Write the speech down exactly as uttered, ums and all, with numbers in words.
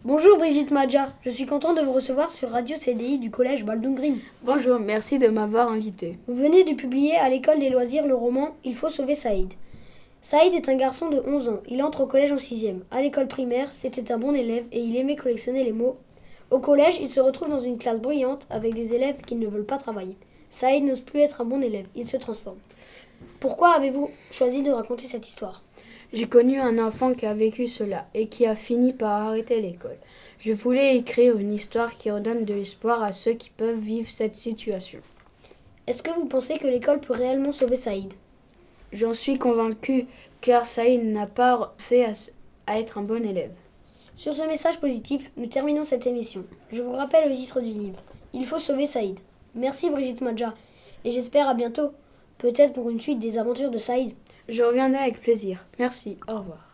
Bonjour Brigitte Madja, je suis content de vous recevoir sur Radio C D I du collège Baldwin Green. Bonjour, merci de m'avoir invité. Vous venez de publier à l'école des loisirs le roman Il faut sauver Saïd. Saïd est un garçon de onze ans, il entre au collège en sixième. À l'école primaire, c'était un bon élève et il aimait collectionner les mots. Au collège, il se retrouve dans une classe bruyante avec des élèves qui ne veulent pas travailler. Saïd n'ose plus être un bon élève, il se transforme. Pourquoi avez-vous choisi de raconter cette histoire ? J'ai connu un enfant qui a vécu cela et qui a fini par arrêter l'école. Je voulais écrire une histoire qui redonne de l'espoir à ceux qui peuvent vivre cette situation. Est-ce que vous pensez que l'école peut réellement sauver Saïd ? J'en suis convaincue car Saïd n'a pas réussi à, à être un bon élève. Sur ce message positif, nous terminons cette émission. Je vous rappelle le titre du livre. Il faut sauver Saïd. Merci Brigitte Madja et j'espère à bientôt. Peut-être pour une suite des aventures de Saïd. Je reviendrai avec plaisir. Merci, au revoir.